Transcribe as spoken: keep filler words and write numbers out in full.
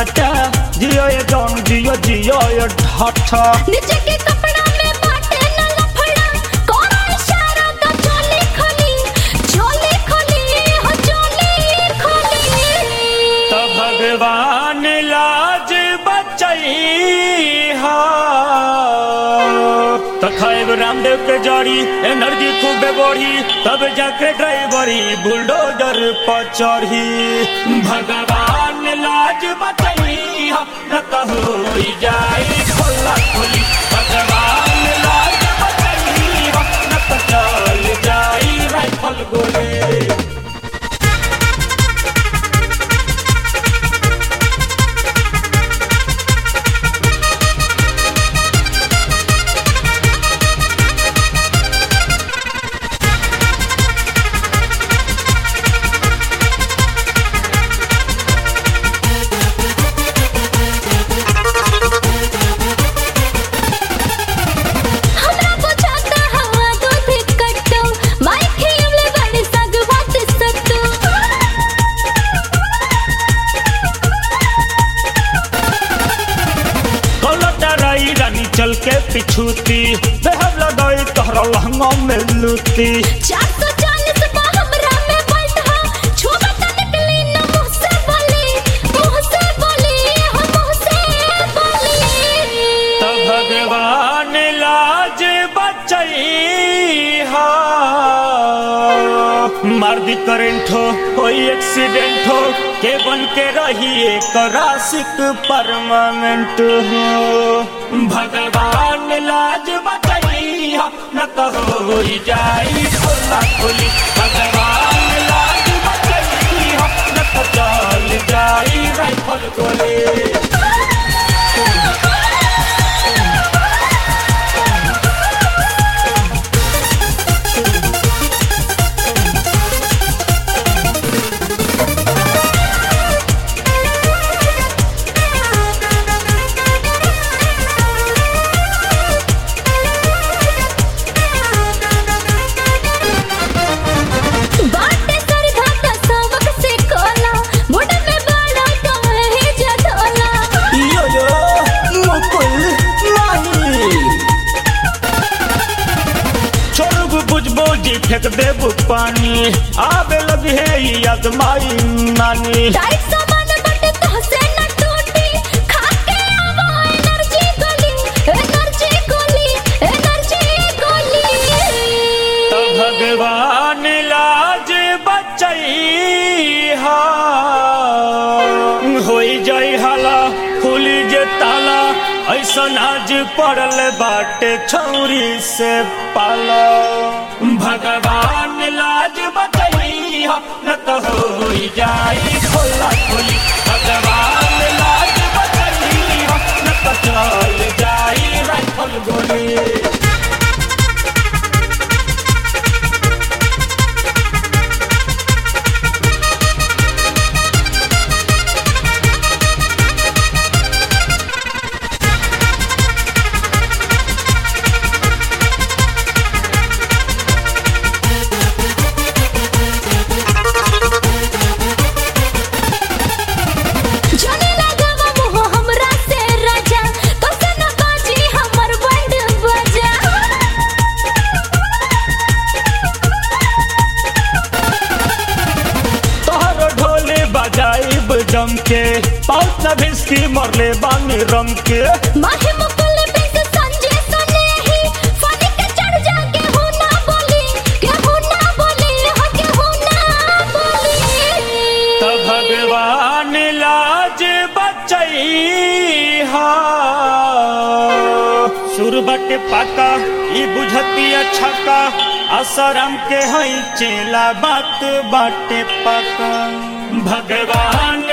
टाटा जियो ये जौन जियो जियो ये ठाठा नीचे के कपड़ा में बाटे न लफड़ा कौन इशारा तो चोली खोली चोली खोली हो चोली खोली तो भगवान लाज बचई हा तो खाएब रामदेव के जड़ी एनर्जी खूबे बढ़ी तब जाके ड्राइवरी बुलडोजर पर चढ़ी भगवान लाज बचई हा न तो हो जाई खोला खोली भगवान लाज बचई हा न तो चल जाई राइफल गोली चल के पिछूती बेहद लगाई तोहरा लहंगा में लूटी चार सौ चालीस बा हमरा में बैठा छुबा त निकली न मुंह से बोली मुंह से बोली हो मुंह से बोली तो भगवान लाज बचई हा मार दी करेंट हो कोई एक्सीडेंट हो के बन के रही एक राशिक परमानेंट हो भगवान लाज बचई हा न तो हो जाई खोला खोली भगवान लाज बचई हा न तो चल जाई राइफल गोली फेंक देबू पानी आबे लगी है याद माई नानी टाइट सामान बटे तो से न टूटी खा के आवो एनर्जी गोली एनर्जी गोली एनर्जी गोली तो भगवान लाज बचई हा होई जाई हाला खुली जे ताला ऐसा आज पड़ल बाटे छौरी से पाला भगवान लाज बचई हा न तो हो जाई खोला खोली भगवान लाज बचई हा न तो चल जाई राइफल गोली जम के पाउत न भिस्की मरले बानी रम के माहे मुकुल बिस संजय सने ही फनी के चढ़ जाके हो ना बोली के हो ना बोली हो के हो ना बोली तो भगवान लाज बचई हा सुर बटे पाका ई बुझती अच्छा का असरम के हई चेला बात बाटे पाका भगवान